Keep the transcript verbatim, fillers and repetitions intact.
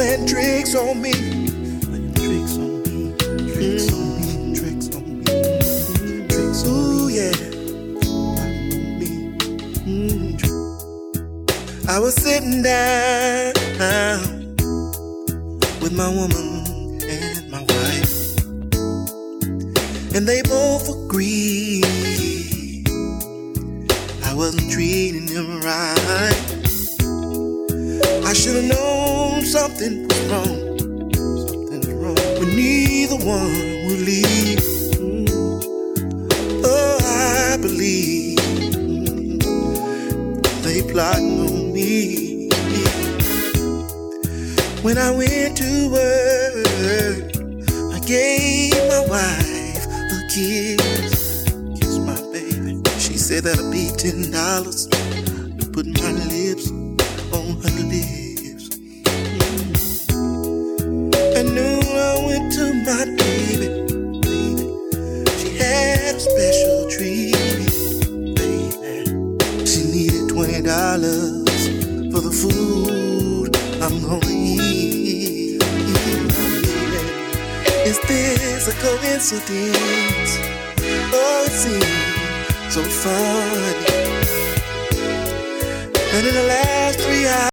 playing tricks on me. Playing tricks on me. Tricks mm. on me. Tricks on me. Tricks on Ooh, me. Yeah. On me. Mm. I was sitting down with my woman and my wife, and they both agreed I wasn't treating them right. I should have known something was wrong. Something's wrong. But neither one would leave. Oh, I believe they plotting on me. When I went to work, I gave my wife a kiss. Kiss my baby. She said that'll be ten dollars to put my lips on her lips. And noon I went to my baby, baby. She had a special treat, baby. She needed twenty dollars for the food I'm gonna eat. Is this a coincidence? Oh, it seems so funny. And in the last three hours